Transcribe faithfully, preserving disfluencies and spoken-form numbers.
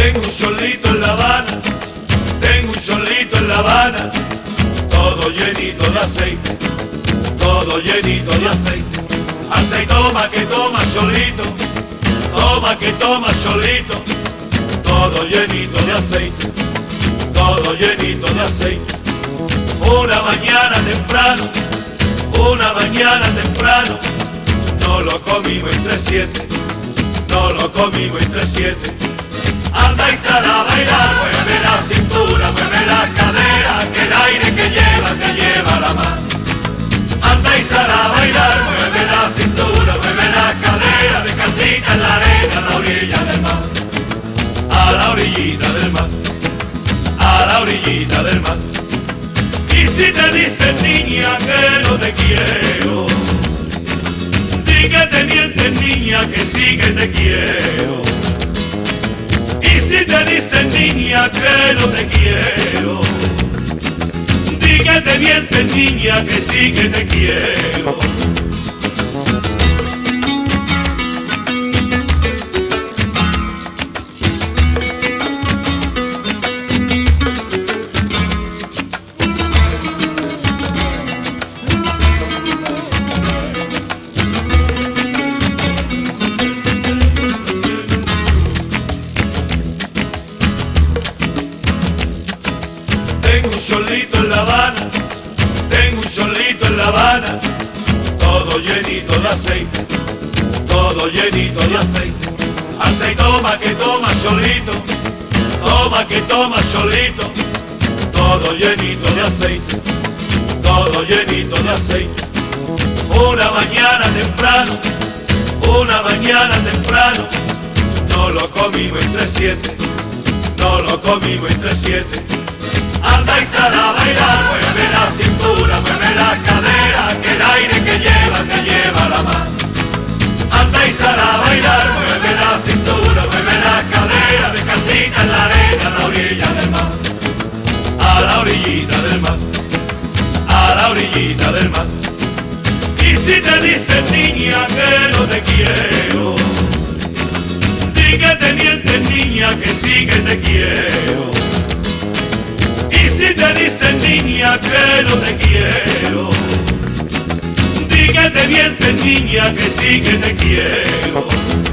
Tengo un cholito en La Habana, tengo un cholito en La Habana, todo llenito de aceite, todo llenito de aceite. Aceite toma que toma cholito, toma que toma cholito, todo llenito de aceite, todo llenito de aceite. Una mañana temprano, una mañana temprano, no lo comimos entre siete, no lo comimos entre siete. Anda y sal a bailar, mueve la cintura, mueve la cadera, que el aire que lleva te lleva la mano. Anda y sal a bailar, mueve la cintura, mueve la cadera, descansita en la arena, a la orilla del mar, a la orillita del mar, a la orillita del mar. Y si te dicen niña que no te quiero, di que te mientes niña que sí que te quiero. Y si te dicen niña que no te quiero, di que te mientes niña que sí que te quiero. Tengo un cholito en La Habana, tengo un cholito en La Habana, todo llenito de aceite, todo llenito de aceite. Aceite toma que toma cholito, toma que toma cholito, todo llenito de aceite, todo llenito de aceite. Una mañana temprano, una mañana temprano, no lo comimos entre siete, no lo comimos entre siete. Anda y sal a bailar, mueve la cintura, mueve la cadera, que el aire que lleva te lleva la mano. Anda y sal a bailar, mueve la cintura, mueve la cadera, descansita en la arena, a la orilla del mar, a la orillita del mar, a la orillita del mar. Y si te dicen niña que no te quiero, di que te mientes niña que sí que te quiero. Y si te dicen niña que no te quiero, di que te mientes niña que sí que te quiero.